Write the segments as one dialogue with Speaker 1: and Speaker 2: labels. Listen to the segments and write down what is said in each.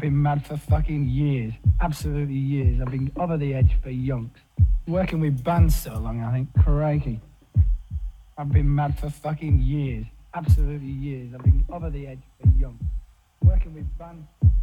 Speaker 1: been mad for fucking years. Absolutely years. I've been over the edge for yonks. Working with bands so long, I think. Crikey. I've been mad for fucking years. Absolutely years. I've been over the edge for yonks. Working with bands.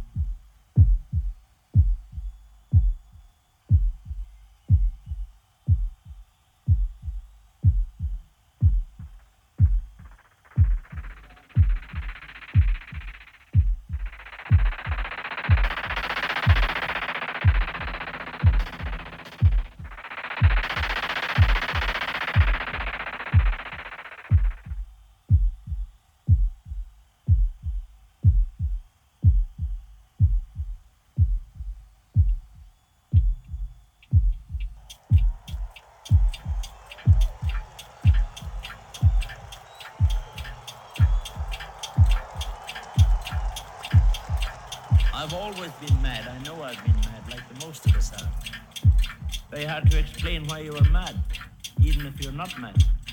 Speaker 2: I've always been mad. I know I've been mad, like the most of us are. Very hard to explain why you are mad, even if you're not mad.